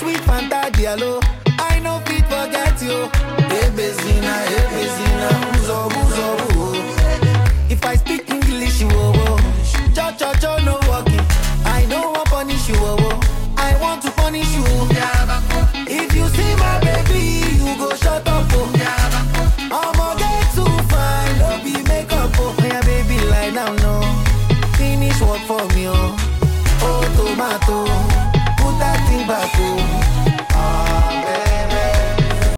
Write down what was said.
sweet Fanta Diallo. I know fit forget you. Hey Bezina, uzo, uzo, uzo. If I speak English, you oh, cho, no walking. I don't want punish you, oh, I want to punish you. If you see my baby, you go shut up, oh. I'ma get too fine, don't be makeup, oh. Yeah, baby, lie down, no. Finish work for me, oh. Oh, tomato, put that thing back, oh.